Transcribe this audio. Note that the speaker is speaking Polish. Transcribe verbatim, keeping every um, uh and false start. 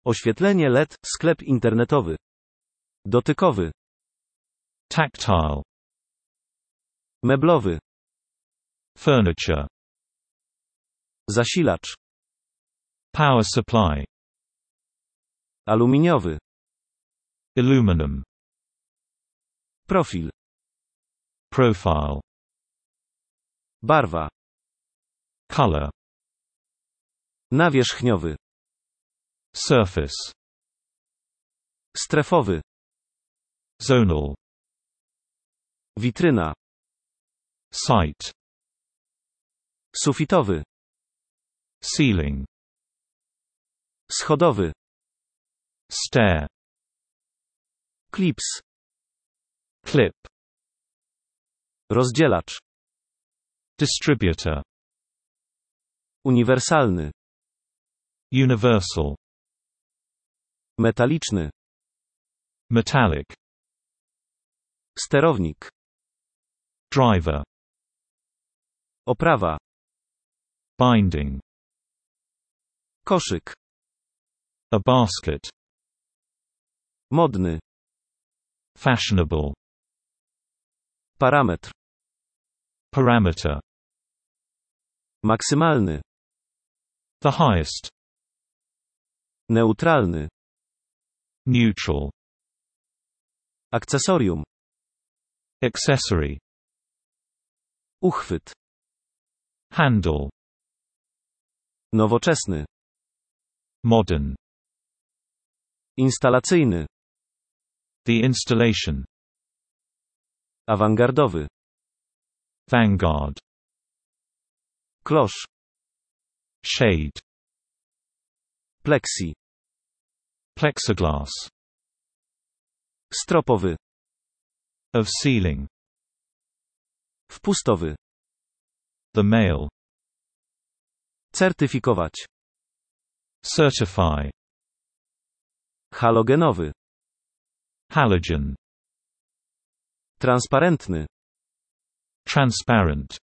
Oświetlenie L E D, sklep internetowy. Dotykowy. Tactile. Meblowy. Furniture. Zasilacz. Power supply. Aluminiowy. Aluminum. Profil. Profile. Barwa. Color. Nawierzchniowy. Surface. Strefowy. Zonal. Witryna. Site. Sufitowy. Ceiling. Schodowy. Stair. Klips. Clip. Rozdzielacz. Distributor. Uniwersalny. Universal. Metaliczny. Metallic. Sterownik. Driver. Oprawa. Binding. Koszyk. A basket. Modny. Fashionable. Parametr. Parameter. Maksymalny. The highest. Neutralny. Neutral. Akcesorium. Accessory. Uchwyt. Handle. Nowoczesny. Modern. Instalacyjny. The installation. Awangardowy. Vanguard. Klosz. Shade. Plexi. Plexiglass. Stropowy. Of ceiling. Wpustowy. The male. Certyfikować. Certify. Halogenowy. Halogen. Transparentny. Transparent.